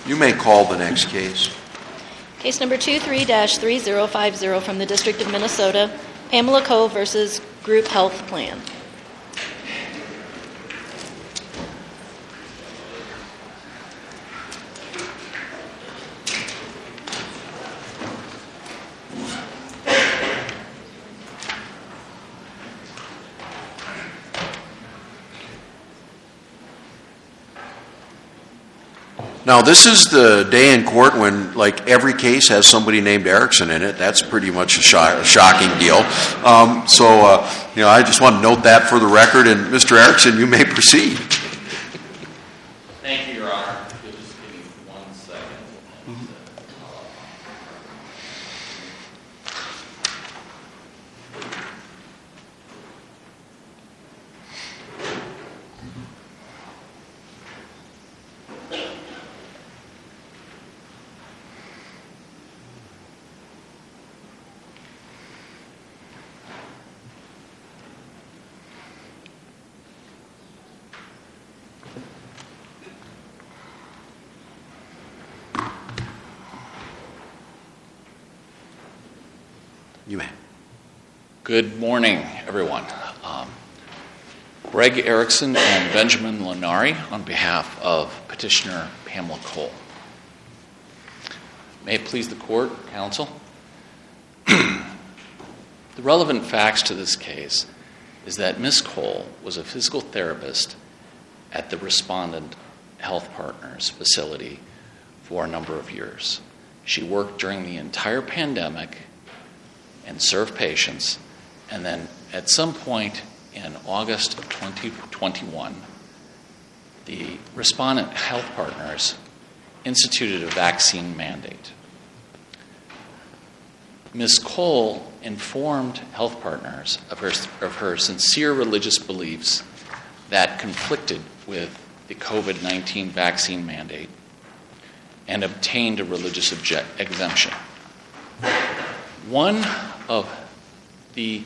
You may call the next case. Case number 23-3050 from the District of Minnesota, Pamela Cole versus Group Health Plan. Now, this is the day in court when, like, every case has somebody named Erickson in it. That's pretty much a shocking deal. I just want to note that for the record. And, Mr. Erickson, you may proceed. Thank you, Your Honor. You'll just give me 1 second. You may. Good morning, everyone. Greg Erickson and Benjamin Lenari on behalf of petitioner Pamela Cole. May it please the court, counsel. The relevant facts to this case is that Ms. Cole was a physical therapist at the Respondent Health Partners facility for a number of years. She worked during the entire pandemic and served patients, and then at some point in August of 2021, the Respondent Health Partners instituted a vaccine mandate. Ms. Cole informed Health Partners of her sincere religious beliefs that conflicted with the COVID-19 vaccine mandate and obtained a religious exemption. One of the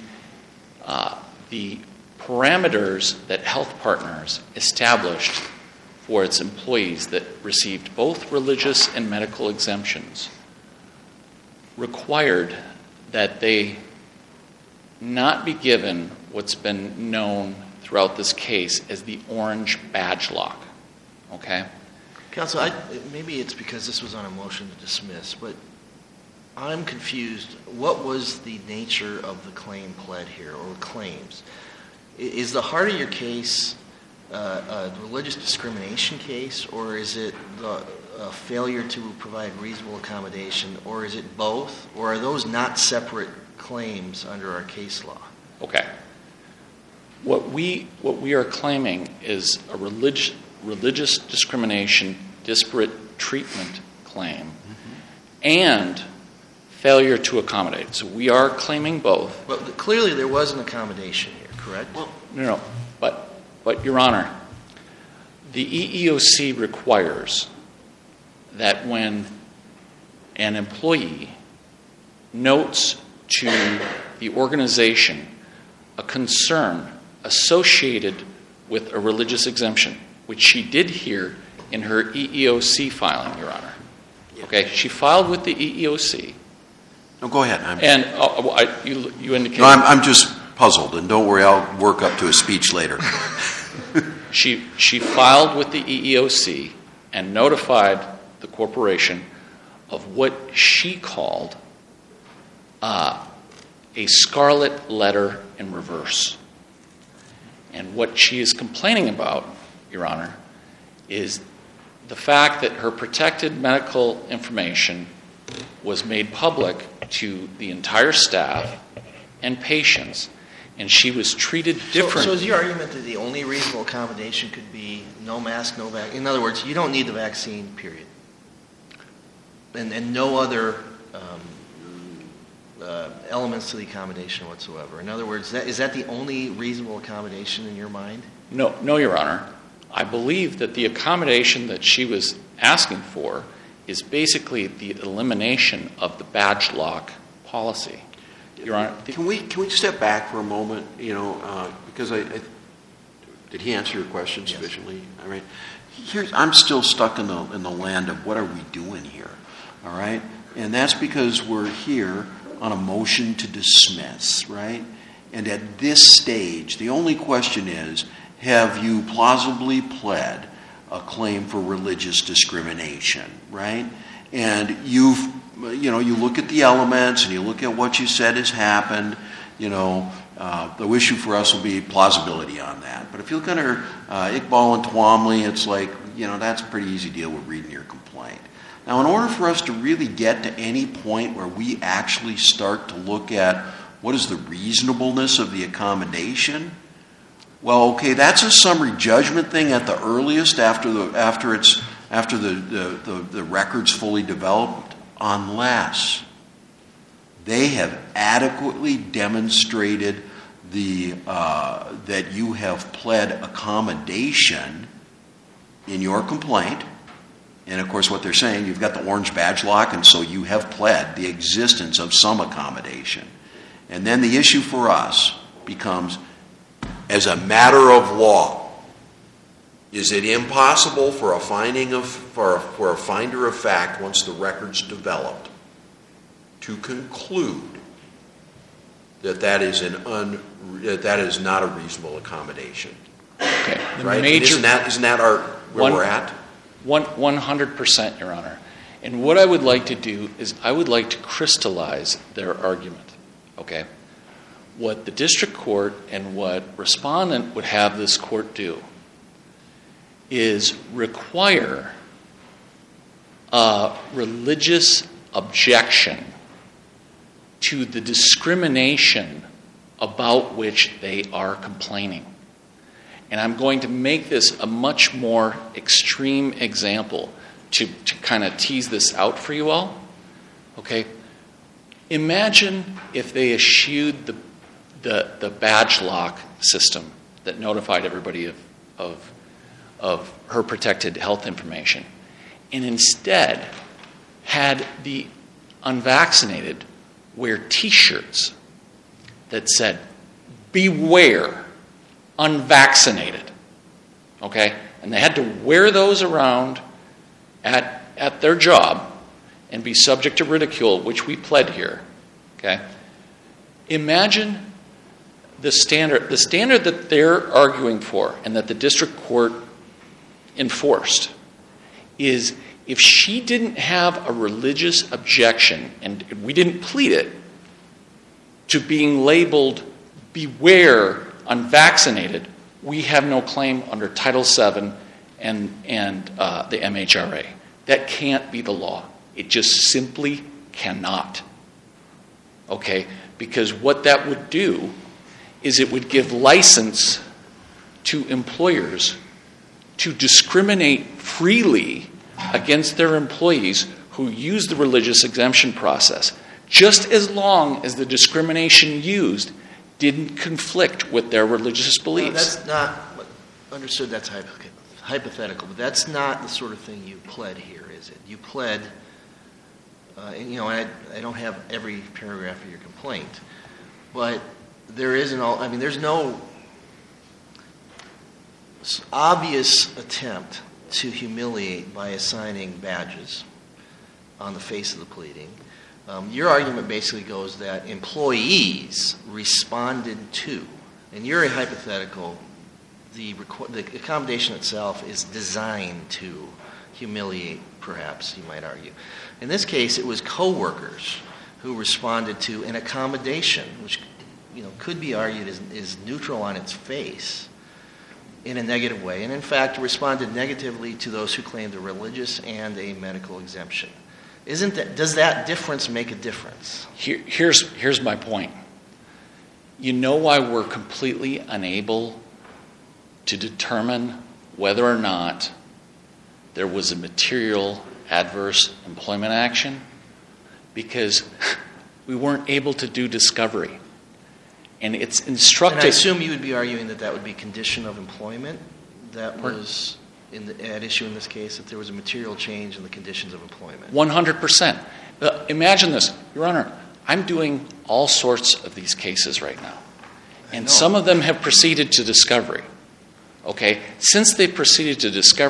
parameters that Health Partners established for its employees that received both religious and medical exemptions required that they not be given what's been known throughout this case as the orange badge lock. Okay? Counsel, maybe it's because this was on a motion to dismiss, but I'm confused. What was the nature of the claim pled here, or claims? Is the heart of your case a religious discrimination case, or is it a failure to provide reasonable accommodation, or is it both, or are those not separate claims under our case law? Okay. What we are claiming is a religious discrimination, disparate treatment claim, and failure to accommodate. So we are claiming both. But clearly there was an accommodation here, correct? Well, no. But Your Honor, the EEOC requires that when an employee notes to the organization a concern associated with a religious exemption, which she did here in her EEOC filing, Your Honor. Okay, she filed with the EEOC. No, go ahead. You indicated. No, I'm just puzzled, and don't worry, I'll work up to a speech later. She filed with the EEOC and notified the corporation of what she called a scarlet letter in reverse. And what she is complaining about, Your Honor, is the fact that her protected medical information was made public to the entire staff and patients, and she was treated differently. So is your argument that the only reasonable accommodation could be no mask, no vaccine? In other words, you don't need the vaccine, period. And no other elements to the accommodation whatsoever. In other words, is that the only reasonable accommodation in your mind? No, Your Honor. I believe that the accommodation that she was asking for is basically the elimination of the badge lock policy. Your Honor, Can we step back for a moment? Because did he answer your question sufficiently? Yes. I mean, I'm still stuck in the land of what are we doing here, all right? And that's because we're here on a motion to dismiss, right? And at this stage, the only question is, have you plausibly pled a claim for religious discrimination, right? And you look at the elements and you look at what you said has happened, the issue for us will be plausibility on that. But if you look under Iqbal and Twomley, it's like, that's a pretty easy deal with reading your complaint. Now, in order for us to really get to any point where we actually start to look at what is the reasonableness of the accommodation, well, okay, that's a summary judgment thing at the earliest after the record's fully developed, unless they have adequately demonstrated that you have pled accommodation in your complaint. And, of course, what they're saying, you've got the orange badge lock, and so you have pled the existence of some accommodation. And then the issue for us becomes, as a matter of law, is it impossible for a finder of fact, once the record's developed, to conclude that is not a reasonable accommodation? Okay. Right? Isn't that where we're at? 100%, Your Honor. And what I would like to do is I would like to crystallize their argument. Okay? What the district court and what respondent would have this court do is require a religious objection to the discrimination about which they are complaining. And I'm going to make this a much more extreme example to kind of tease this out for you all. Okay? Imagine if they eschewed the badge lock system that notified everybody of her protected health information, and instead had the unvaccinated wear T-shirts that said, "Beware, unvaccinated." Okay? And they had to wear those around at their job and be subject to ridicule, which we pled here. Okay? Imagine the standard that they're arguing for and that the district court enforced is, if she didn't have a religious objection, and we didn't plead it, to being labeled "Beware, unvaccinated," we have no claim under Title VII and the MHRA. That can't be the law. It just simply cannot. Okay? Because what that would do is it would give license to employers to discriminate freely against their employees who use the religious exemption process, just as long as the discrimination used didn't conflict with their religious beliefs. No, that's not understood. That's hypothetical, but that's not the sort of thing you pled here, is it? You pled, and I don't have every paragraph of your complaint, but there's no obvious attempt to humiliate by assigning badges on the face of the pleading. Your argument basically goes that employees responded to, and you're a hypothetical, the accommodation itself is designed to humiliate, perhaps, you might argue. In this case, it was coworkers who responded to an accommodation, which could be argued is neutral on its face in a negative way, and in fact responded negatively to those who claimed a religious and a medical exemption. Does that difference make a difference? Here's my point. You know why we're completely unable to determine whether or not there was a material adverse employment action? Because we weren't able to do discovery. And it's instructive. And I assume you would be arguing that would be condition of employment that was at issue in this case, that there was a material change in the conditions of employment. 100%. Imagine this. Your Honor, I'm doing all sorts of these cases right now. And some of them have proceeded to discovery. Okay? Since they proceeded to discovery,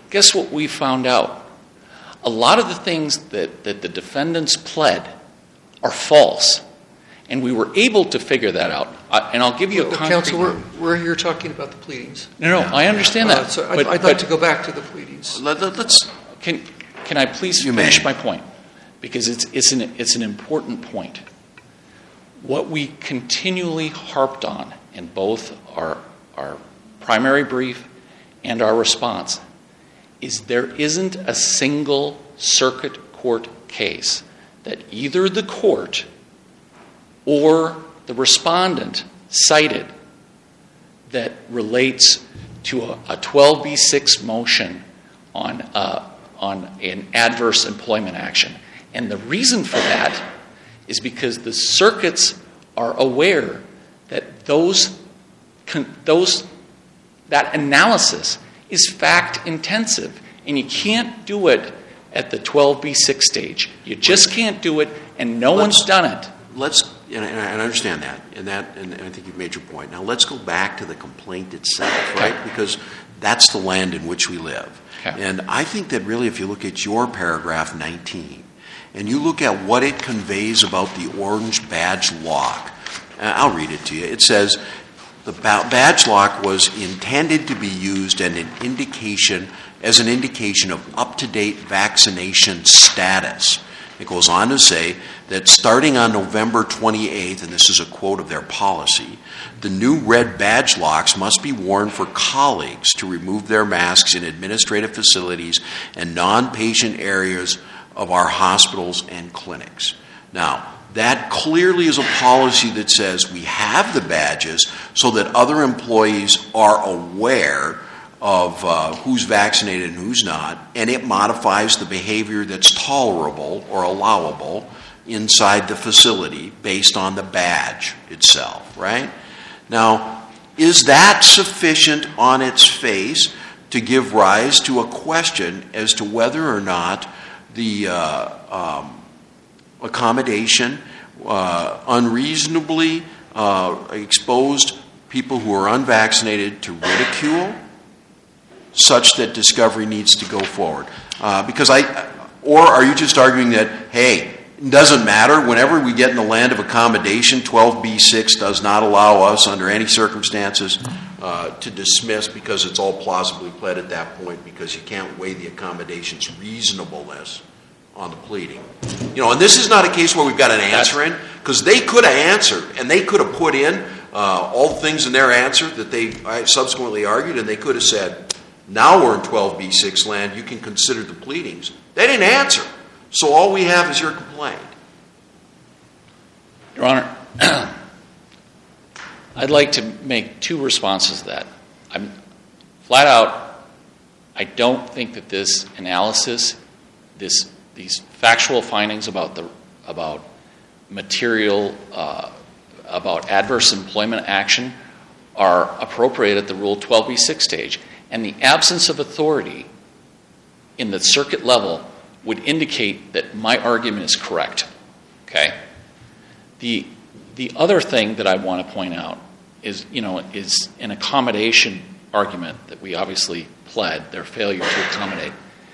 guess what we found out? A lot of the things that the defendants pled are false. And we were able to figure that out. And I'll give you a concrete... Counsel, we're here talking about the pleadings. No, I understand that. So I'd like to go back to the pleadings. Can I please finish my point? Because it's an important point. What we continually harped on in both our primary brief and our response is there isn't a single circuit court case that either the court or the respondent cited that relates to a 12b6 motion on an adverse employment action. And the reason for that is because the circuits are aware that that analysis is fact intensive, and you can't do it at the 12b6 stage. You just can't do it, and no one's done it. And I understand that, and I think you've made your point. Now let's go back to the complaint itself, right? Because that's the land in which we live. Okay. And I think that really, if you look at your paragraph 19, and you look at what it conveys about the orange badge lock, I'll read it to you. It says, the badge lock was intended to be used as an indication of up-to-date vaccination status. It goes on to say that starting on November 28th, and this is a quote of their policy, the new red badge locks must be worn for colleagues to remove their masks in administrative facilities and non-patient areas of our hospitals and clinics. Now, that clearly is a policy that says we have the badges so that other employees are aware of who's vaccinated and who's not, and it modifies the behavior that's tolerable or allowable inside the facility based on the badge itself, right? Now, is that sufficient on its face to give rise to a question as to whether or not the accommodation unreasonably exposed people who are unvaccinated to ridicule, such that discovery needs to go forward? Or are you just arguing that, hey, it doesn't matter, whenever we get in the land of accommodation, 12b6 does not allow us under any circumstances to dismiss because it's all plausibly pled at that point, because you can't weigh the accommodation's reasonableness on the pleading. And this is not a case where we've got an answer in, because they could have answered, and they could have put in all the things in their answer that they subsequently argued, and they could have said, now we're in 12b6 land, you can consider the pleadings. They didn't answer. So all we have is your complaint. Your Honor, I'd like to make two responses to that. I'm flat out, I don't think that this analysis, these factual findings about material, about adverse employment action are appropriate at the Rule 12b6 stage. And the absence of authority in the circuit level would indicate that my argument is correct. Okay? The other thing that I want to point out is an accommodation argument that we obviously pled, their failure to accommodate.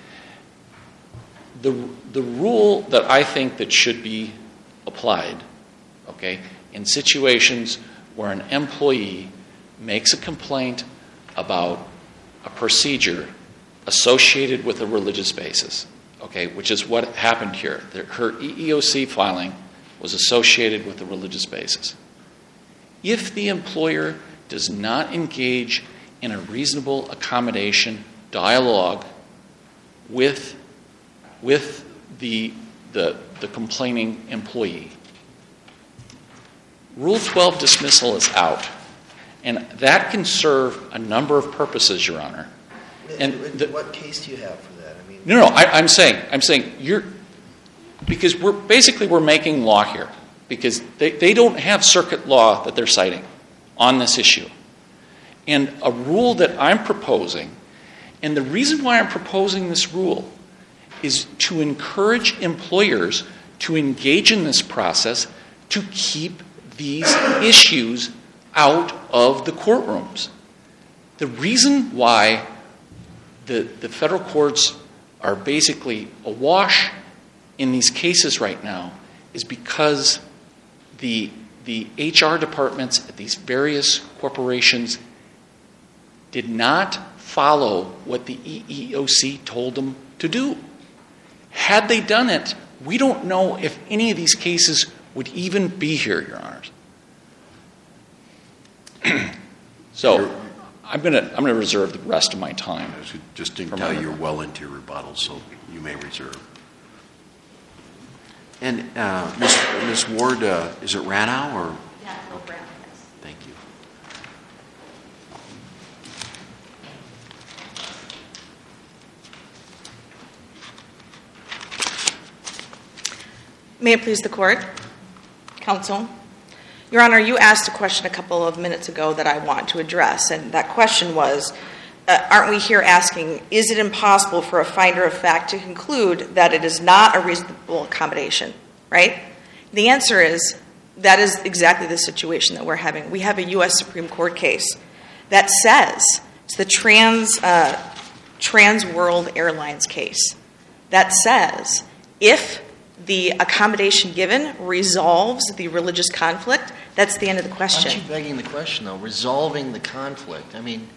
The rule that I think that should be applied, okay, in situations where an employee makes a complaint about a procedure associated with a religious basis, okay, which is what happened here. Her EEOC filing was associated with a religious basis. If the employer does not engage in a reasonable accommodation dialogue with the complaining employee, Rule 12 dismissal is out. And that can serve a number of purposes, Your Honor. And what case do you have for that? I'm saying because we're making law here, because they don't have circuit law that they're citing on this issue. And a rule that I'm proposing, and the reason why I'm proposing this rule is to encourage employers to engage in this process to keep these issues out of the courtrooms. The reason why the federal courts are basically awash in these cases right now is because the HR departments at these various corporations did not follow what the EEOC told them to do. Had they done it, we don't know if any of these cases would even be here, Your Honors. So I'm gonna reserve the rest of my time. I should just tell you you're well into your rebuttal, so you may reserve. And Ms. Ward, is it Ranow or? Yeah, no, Brown, yes. Thank you. May it please the Court, Counsel. Your Honor, you asked a question a couple of minutes ago that I want to address, and that question was, aren't we here asking, is it impossible for a finder of fact to conclude that it is not a reasonable accommodation, right? The answer is, that is exactly the situation that we're having. We have a U.S. Supreme Court case that says, it's the Trans World Airlines case, that says, if the accommodation given resolves the religious conflict, that's the end of the question. Aren't you begging the question, though? Resolving the conflict. I mean,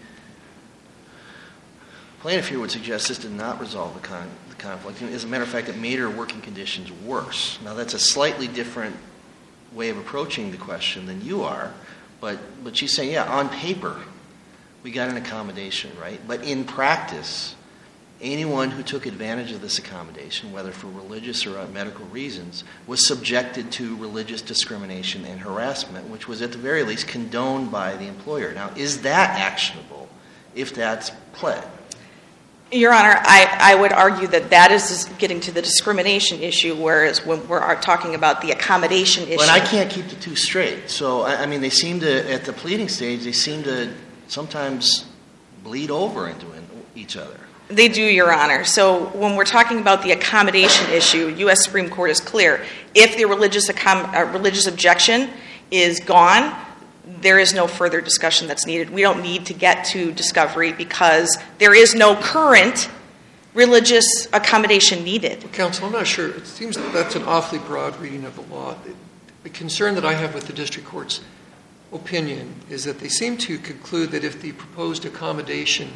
plaintiff here would suggest this did not resolve the conflict. As a matter of fact, it made her working conditions worse. Now, that's a slightly different way of approaching the question than you are, but she's saying, yeah, on paper, we got an accommodation, right? But in practice, anyone who took advantage of this accommodation, whether for religious or medical reasons, was subjected to religious discrimination and harassment, which was at the very least condoned by the employer. Now, is that actionable if that's pled? Your Honor, I would argue that is getting to the discrimination issue, whereas when we're talking about the accommodation issue. But I can't keep the two straight. So, I mean, they seem to, at the pleading stage, they seem to sometimes bleed over into each other. They do, Your Honor. So when we're talking about the accommodation issue, U.S. Supreme Court is clear. If the religious objection is gone, there is no further discussion that's needed. We don't need to get to discovery because there is no current religious accommodation needed. Well, counsel, I'm not sure. It seems that that's an awfully broad reading of the law. The concern that I have with the district court's opinion is that they seem to conclude that if the proposed accommodation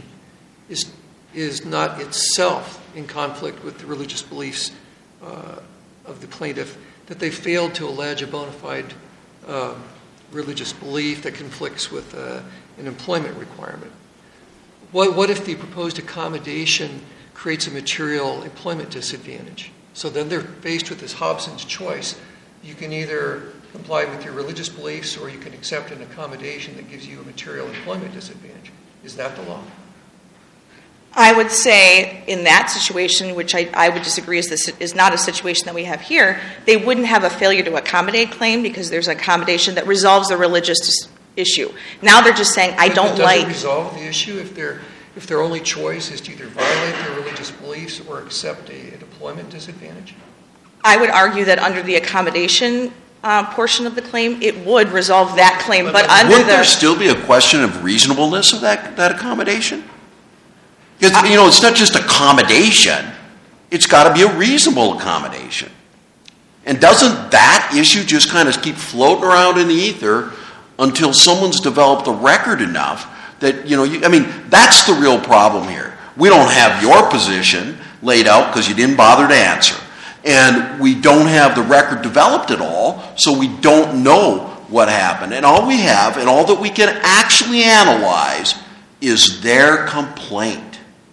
is not itself in conflict with the religious beliefs of the plaintiff, that they failed to allege a bona fide religious belief that conflicts with an employment requirement. What if the proposed accommodation creates a material employment disadvantage? So then they're faced with this Hobson's choice. You can either comply with your religious beliefs or you can accept an accommodation that gives you a material employment disadvantage. Is that the law? I would say in that situation, which I would disagree is not a situation that we have here, they wouldn't have a failure to accommodate claim because there's an accommodation that resolves the religious issue. Now they're just saying, I don't like... Does it resolve the issue if their only choice is to either violate their religious beliefs or accept an employment disadvantage? I would argue that under the accommodation portion of the claim, it would resolve that claim. But under would there still be a question of reasonableness of that accommodation? Because, it's not just accommodation. It's got to be a reasonable accommodation. And doesn't that issue just kind of keep floating around in the ether until someone's developed a record enough that, that's the real problem here. We don't have your position laid out because you didn't bother to answer. And we don't have the record developed at all, so we don't know what happened. And all we have, and all that we can actually analyze, is their complaint.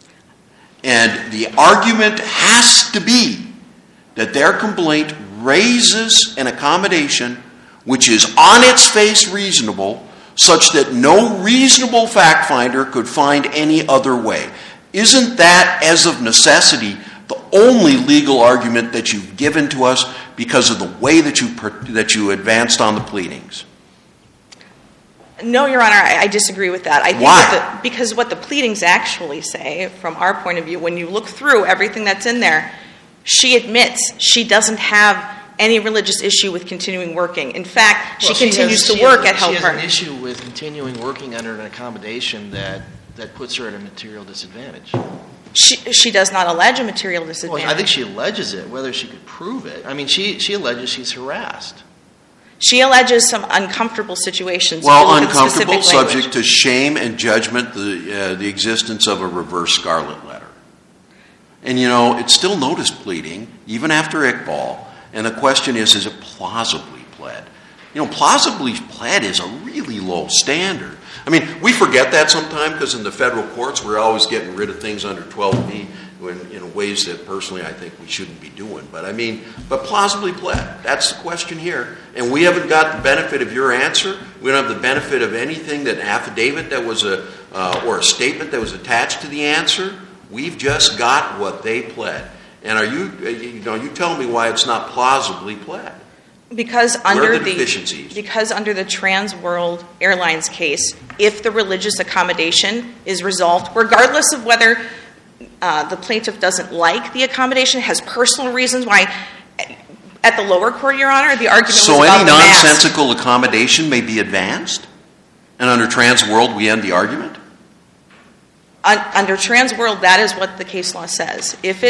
And the argument has to be that their complaint raises an accommodation which is on its face reasonable, such that no reasonable fact finder could find any other way. Isn't that, as of necessity, the only legal argument that you've given to us because of the way that you advanced on the pleadings? No, Your Honor, I disagree with that. I think Why? Because what the pleadings actually say, from our point of view, when you look through everything that's in there, she admits she doesn't have any religious issue with continuing working. In fact, she continues to work at Health Partners. She has an issue with continuing working under an accommodation that puts her at a material disadvantage. She does not allege a material disadvantage. Well, I think she alleges it, whether she could prove it. I mean, she alleges she's harassed. She alleges some uncomfortable situations. Well, uncomfortable, subject to shame and judgment, the existence of a reverse scarlet letter. And, it's still notice pleading, even after Iqbal. And the question is it plausibly pled? Plausibly pled is a really low standard. I mean, we forget that sometimes because in the federal courts we're always getting rid of things under 12B in ways that personally I think we shouldn't be doing. But plausibly pled, that's the question here. And we haven't got the benefit of your answer. We don't have the benefit of anything, that affidavit that was or a statement that was attached to the answer. We've just got what they pled. And are you telling me why it's not plausibly pled? Because under deficiencies? Because under the Trans World Airlines case, if the religious accommodation is resolved, regardless of whether the plaintiff doesn't like the accommodation, has personal reasons why, at the lower court, Your Honor, the argument was about any the mask. nonsensical accommodation may be advanced? And under Trans World, we end the argument? Under Trans World, that is what the case law says. If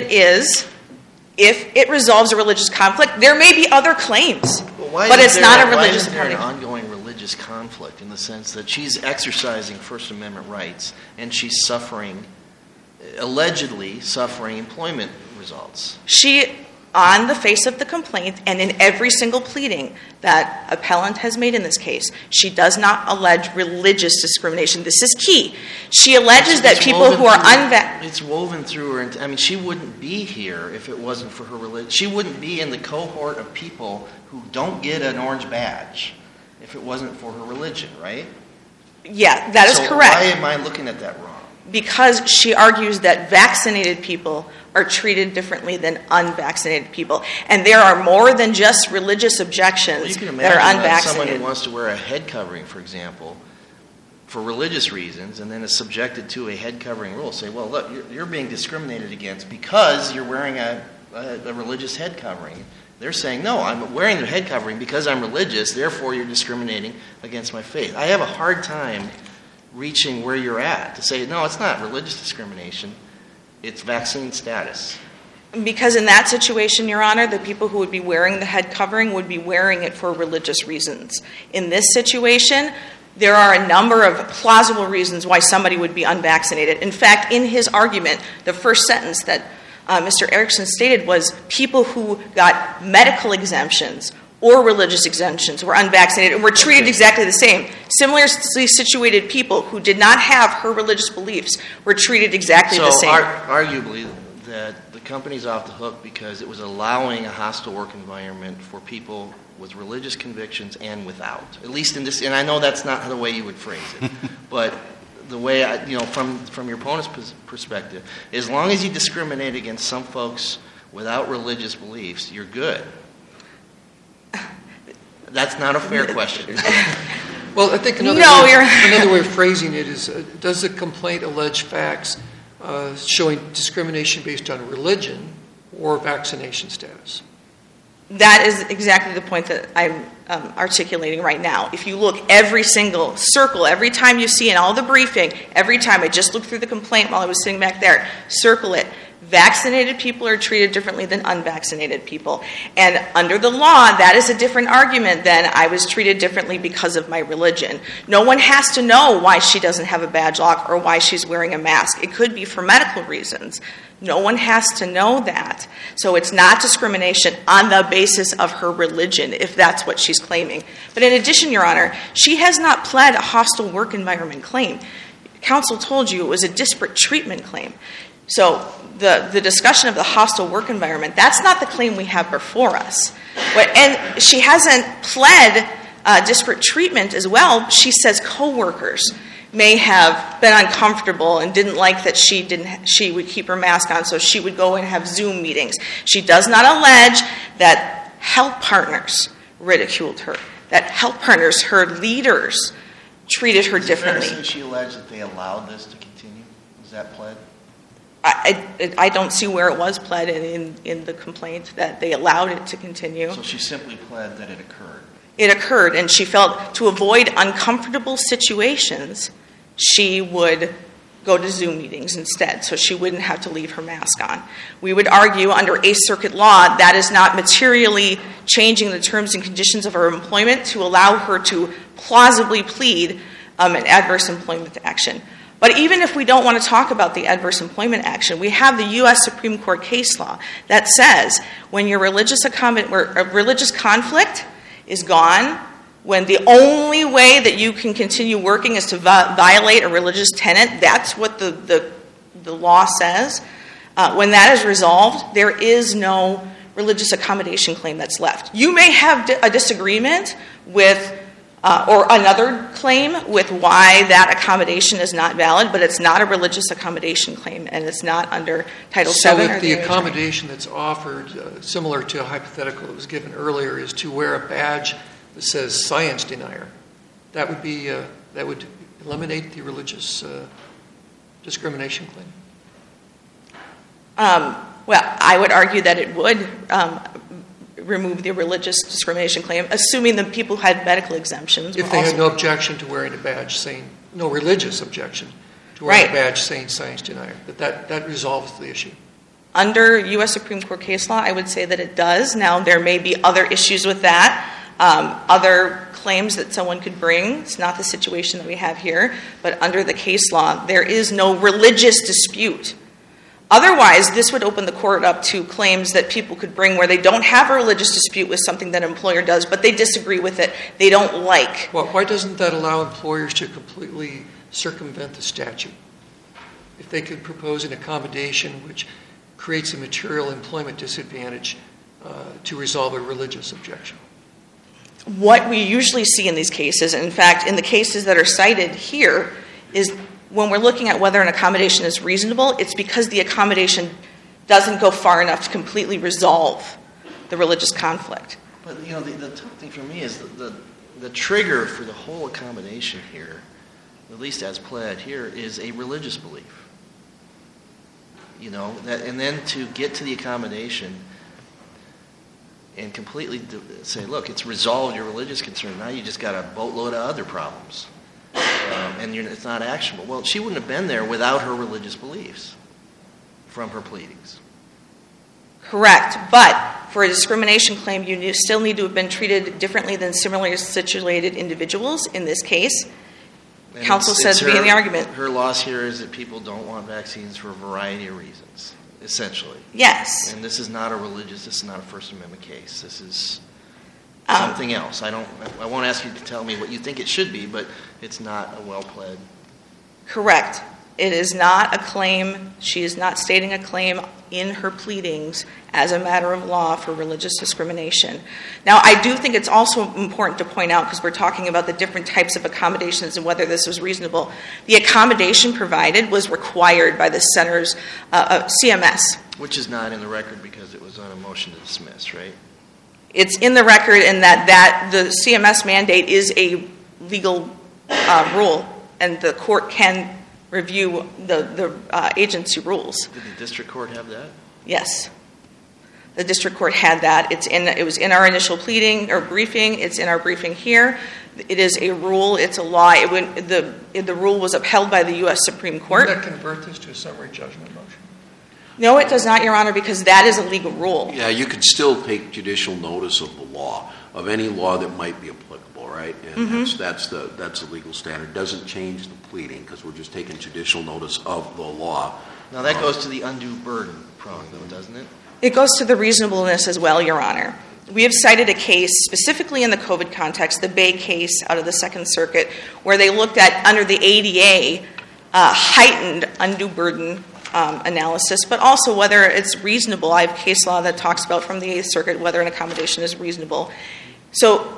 it resolves a religious conflict, there may be other claims, but it's not a religious accommodation. Why is there an accommodation. ongoing religious conflict in the sense that she's exercising First Amendment rights and she's allegedly suffering employment results? She, on the face of the complaint and in every single pleading that appellant has made in this case, she does not allege religious discrimination. This is key. She alleges that people who are unvaccinated... It's woven through her. I mean, she wouldn't be here if it wasn't for her religion. She wouldn't be in the cohort of people who don't get an orange badge if it wasn't for her religion, right? Yeah, that is correct. Why am I looking at that wrong? Because she argues that vaccinated people are treated differently than unvaccinated people. And there are more than just religious objections that are unvaccinated. You can imagine that someone who wants to wear a head covering, for example, for religious reasons, and then is subjected to a head covering rule. Say, well, look, you're being discriminated against because you're wearing a religious head covering. They're saying, no, I'm wearing the head covering because I'm religious, therefore you're discriminating against my faith. I have a hard time reaching where you're at to say, no, it's not religious discrimination, it's vaccine status. Because in that situation, Your Honor, the people who would be wearing the head covering would be wearing it for religious reasons. In this situation, there are a number of plausible reasons why somebody would be unvaccinated. In fact, in his argument, the first sentence that Mr. Erickson stated was people who got medical exemptions or religious exemptions were unvaccinated and were treated exactly the same. Similarly situated people who did not have her religious beliefs were treated exactly the same. So arguably that the company's off the hook because it was allowing a hostile work environment for people with religious convictions and without. At least in this, and I know that's not the way you would phrase it, but the way, from your opponent's perspective, as long as you discriminate against some folks without religious beliefs, you're good. That's not a fair question. Well, I think another way of phrasing it is, does the complaint allege facts showing discrimination based on religion or vaccination status? That is exactly the point that I'm articulating right now. If you look every single circle, every time you see in all the briefing, every time I just looked through the complaint while I was sitting back there, circle it. Vaccinated people are treated differently than unvaccinated people. And under the law, that is a different argument than I was treated differently because of my religion. No one has to know why she doesn't have a badge lock or why she's wearing a mask. It could be for medical reasons. No one has to know that. So it's not discrimination on the basis of her religion, if that's what she's claiming. But in addition, Your Honor, she has not pled a hostile work environment claim. Counsel told you it was a disparate treatment claim. So the discussion of the hostile work environment, that's not the claim we have before us. And she hasn't pled disparate treatment as well. She says coworkers may have been uncomfortable and didn't like that she would keep her mask on, so she would go and have Zoom meetings. She does not allege that health partners ridiculed her, that health partners, her leaders, treated her differently. Is it fair to say she alleged that they allowed this to continue? Was that pled? I don't see where it was pled in the complaint that they allowed it to continue. So she simply pled that it occurred. It occurred, and she felt to avoid uncomfortable situations, she would go to Zoom meetings instead, so she wouldn't have to leave her mask on. We would argue under Eighth Circuit law that is not materially changing the terms and conditions of her employment to allow her to plausibly plead an adverse employment action. But even if we don't want to talk about the adverse employment action, we have the U.S. Supreme Court case law that says when your religious conflict is gone, when the only way that you can continue working is to violate a religious tenet, that's what the law says. When that is resolved, there is no religious accommodation claim that's left. You may have a disagreement with, or another claim with why that accommodation is not valid, but it's not a religious accommodation claim, and it's not under Title VII. So if the accommodation that's offered, similar to a hypothetical that was given earlier, is to wear a badge that says science denier, that would eliminate the religious discrimination claim? Well, I would argue that it would remove the religious discrimination claim, assuming the people who had medical exemptions. If they had no objection to wearing a badge saying, no religious objection to wearing a badge saying science denier, but that resolves the issue. Under U.S. Supreme Court case law, I would say that it does. Now, there may be other issues with that. Other claims that someone could bring. It's not the situation that we have here, but under the case law, there is no religious dispute. Otherwise, this would open the court up to claims that people could bring where they don't have a religious dispute with something that an employer does, but they disagree with it, they don't like. Well, why doesn't that allow employers to completely circumvent the statute? If they could propose an accommodation which creates a material employment disadvantage to resolve a religious objection. What we usually see in these cases, in fact, in the cases that are cited here, is when we're looking at whether an accommodation is reasonable, it's because the accommodation doesn't go far enough to completely resolve the religious conflict. But, the tough thing for me is the trigger for the whole accommodation here, at least as pled here, is a religious belief. And then to get to the accommodation and completely say, look, it's resolved your religious concern. Now you just got a boatload of other problems. And it's not actionable. Well, she wouldn't have been there without her religious beliefs from her pleadings. Correct. But for a discrimination claim, you still need to have been treated differently than similarly situated individuals in this case. And counsel says to be in the argument. Her loss here is that people don't want vaccines for a variety of reasons, essentially. Yes. And this is not this is not a First Amendment case. This is something else. I won't ask you to tell me what you think it should be, but it's not a well-pled. Correct. It is not a claim. She is not stating a claim in her pleadings as a matter of law for religious discrimination. Now, I do think it's also important to point out, because we're talking about the different types of accommodations and whether this was reasonable, the accommodation provided was required by the center's CMS. Which is not in the record because it was on a motion to dismiss, right? It's in the record in that the CMS mandate is a legal rule, and the court can review the agency rules. Did the district court have that? Yes. The district court had that. It was in our initial pleading or briefing. It's in our briefing here. It is a rule. It's a law. The rule was upheld by the U.S. Supreme Court. Does that convert this to a summary judgment motion? No, it does not, Your Honor, because that is a legal rule. Yeah, you could still take judicial notice of the law, of any law that might be applicable, right? And that's the legal standard. It doesn't change the pleading because we're just taking judicial notice of the law. Now, that goes to the undue burden prong, though, doesn't it? It goes to the reasonableness as well, Your Honor. We have cited a case, specifically in the COVID context, the Bay case out of the Second Circuit, where they looked at, under the ADA, heightened undue burden analysis, but also whether it's reasonable. I have case law that talks about from the Eighth Circuit whether an accommodation is reasonable. So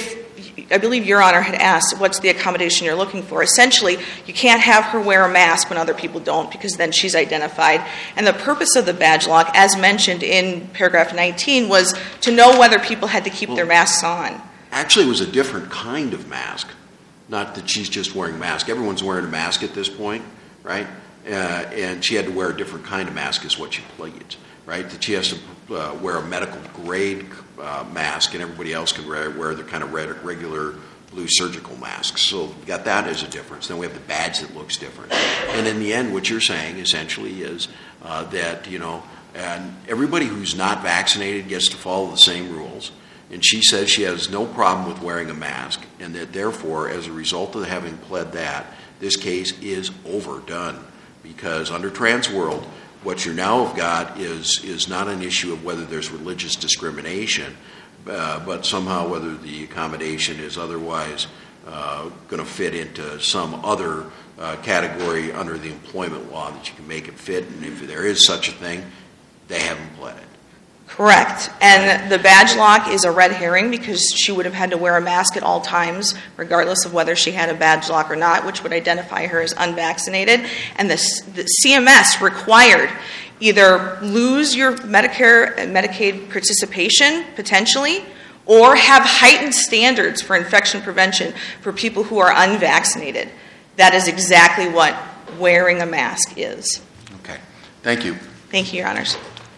I believe Your Honor had asked what's the accommodation you're looking for. Essentially, you can't have her wear a mask when other people don't because then she's identified. And the purpose of the badge lock, as mentioned in paragraph 19, was to know whether people had to keep their masks on. Actually, it was a different kind of mask. Not that she's just wearing a mask. Everyone's wearing a mask at this point, right? And she had to wear a different kind of mask is what she pleads, right? That she has to wear a medical grade mask and everybody else can wear the kind of regular blue surgical masks. So we've got that as a difference. Then we have the badge that looks different. And in the end, what you're saying essentially is that, and everybody who's not vaccinated gets to follow the same rules. And she says she has no problem with wearing a mask, and that therefore, as a result of having pled that, this case is overdone. Because under Trans World, what you now have got is not an issue of whether there's religious discrimination, but somehow whether the accommodation is otherwise going to fit into some other category under the employment law that you can make it fit. And if there is such a thing, they haven't pled it. Correct. And the badge lock is a red herring because she would have had to wear a mask at all times, regardless of whether she had a badge lock or not, which would identify her as unvaccinated. And the CMS required either lose your Medicare and Medicaid participation, potentially, or have heightened standards for infection prevention for people who are unvaccinated. That is exactly what wearing a mask is. Okay. Thank you. Thank you, Your Honors.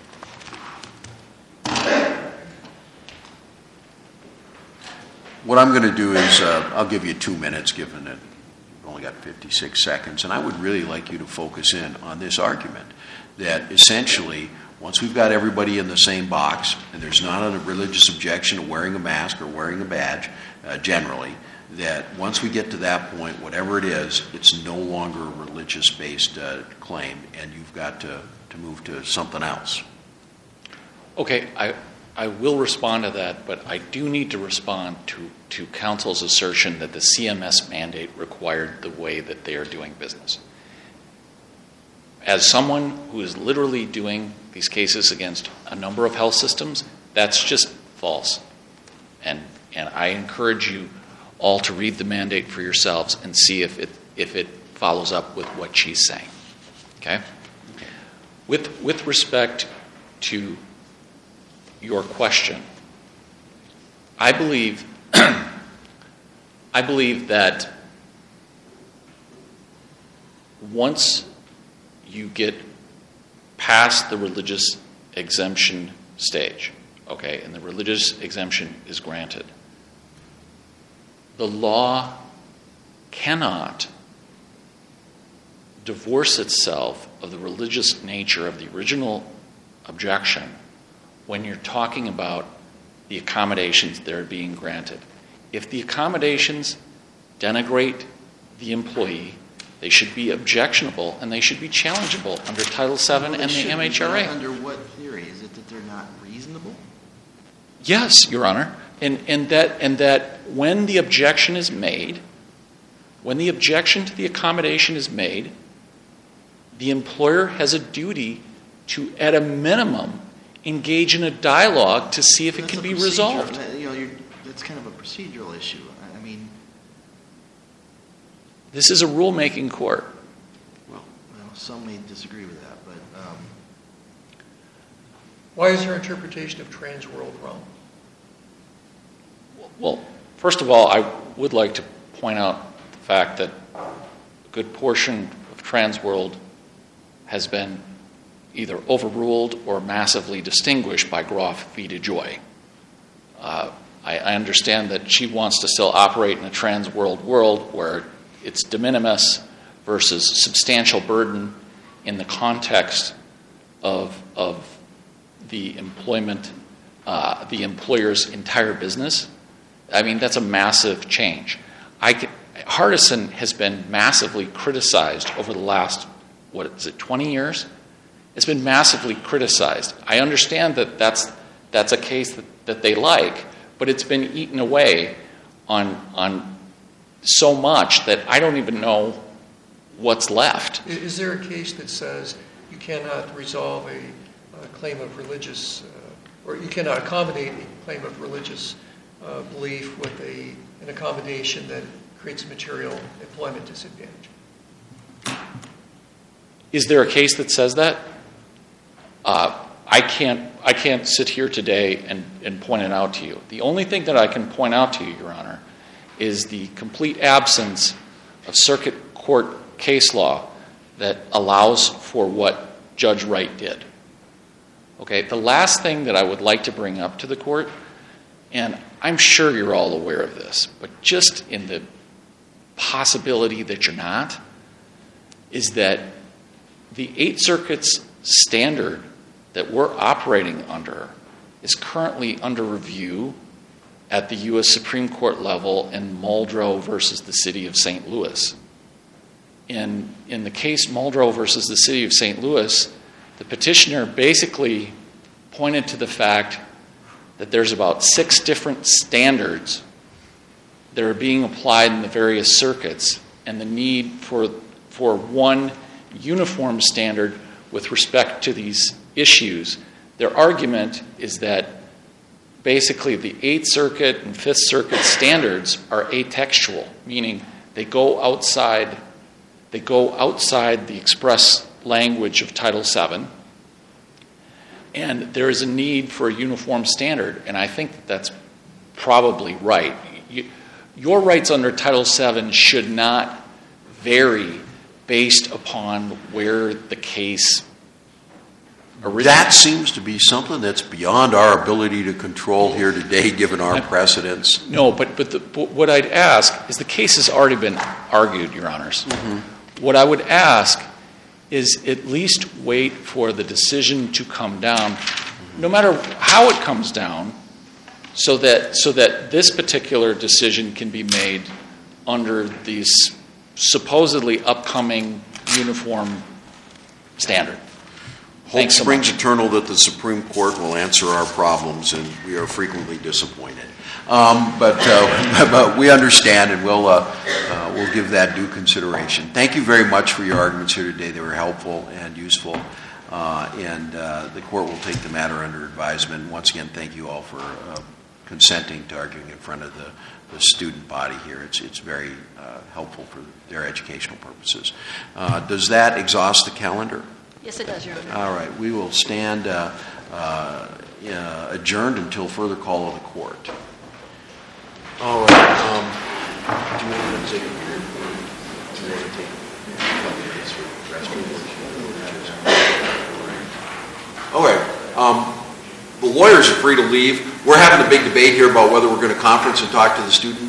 What I'm going to do is I'll give you 2 minutes, given that you've only got 56 seconds, and I would really like you to focus in on this argument that essentially, once we've got everybody in the same box, and there's not a religious objection to wearing a mask or wearing a badge, generally, that once we get to that point, whatever it is, it's no longer a religious-based claim, and you've got to move to something else. Okay, I will respond to that, but I do need to respond to counsel's assertion that the CMS mandate required the way that they are doing business. As someone who is literally doing these cases against a number of health systems, that's just false. And I encourage you all to read the mandate for yourselves and see if it follows up with what she's saying. Okay? With respect to your question, I believe that once you get past the religious exemption stage, okay, and the religious exemption is granted, the law cannot divorce itself of the religious nature of the original objection when you're talking about the accommodations that are being granted. If the accommodations denigrate the employee, they should be objectionable and they should be challengeable under Title VII and the MHRA. Under what theory? Is it that they're not reasonable? Yes, Your Honor. And that when the objection is made, when the objection to the accommodation is made, the employer has a duty to, at a minimum, engage in a dialogue to see if it can be resolved. That's kind of a procedural issue. I mean, this is a rulemaking court. Well, some may disagree with that, but why is your interpretation of Trans World wrong? Well, first of all, I would like to point out the fact that a good portion of Trans World has been either overruled or massively distinguished by Groff v. DeJoy. I understand that she wants to still operate in a trans world where it's de minimis versus substantial burden in the context of the employment, the employer's entire business. I mean, that's a massive change. Hardison has been massively criticized over the last, 20 years? It's been massively criticized. I understand that that's a case that they like, but it's been eaten away on so much that I don't even know what's left. Is there a case that says you cannot resolve a claim of religious, or you cannot accommodate a claim of religious belief with an accommodation that creates a material employment disadvantage? Is there a case that says that? I can't sit here today and point it out to you. The only thing that I can point out to you, Your Honor, is the complete absence of circuit court case law that allows for what Judge Wright did. Okay, the last thing that I would like to bring up to the court, and I'm sure you're all aware of this, but just in the possibility that you're not, is that the Eighth Circuit's standard that we're operating under is currently under review at the U.S. Supreme Court level in Muldrow versus the City of St. Louis. In the case Muldrow versus the City of St. Louis, the petitioner basically pointed to the fact that there's about 6 different standards that are being applied in the various circuits, and the need for one uniform standard with respect to these issues. Their argument is that basically the Eighth Circuit and Fifth Circuit standards are atextual, meaning they go outside the express language of Title VII, and there is a need for a uniform standard, and I think that's probably right. Your rights under Title VII should not vary based upon where the case originates. That seems to be something that's beyond our ability to control here today, given our precedents. No, but what I'd ask is the case has already been argued, Your Honors. Mm-hmm. What I would ask is at least wait for the decision to come down, no matter how it comes down, so that this particular decision can be made under these supposedly upcoming uniform standard. Hope springs eternal that the Supreme Court will answer our problems, and we are frequently disappointed. But we understand, and we'll give that due consideration. Thank you very much for your arguments here today. They were helpful and useful, and the court will take the matter under advisement. Once again, thank you all for consenting to arguing in front of the student body here. It's very helpful for their educational purposes. Does that exhaust the calendar? Yes, it does, Your Honor. All right. We will stand adjourned until further call of the court. All right. Do you want to take a period? Do you want to take a couple minutes for restroom? Okay. The lawyers are free to leave. We're having a big debate here about whether we're going to conference and talk to the student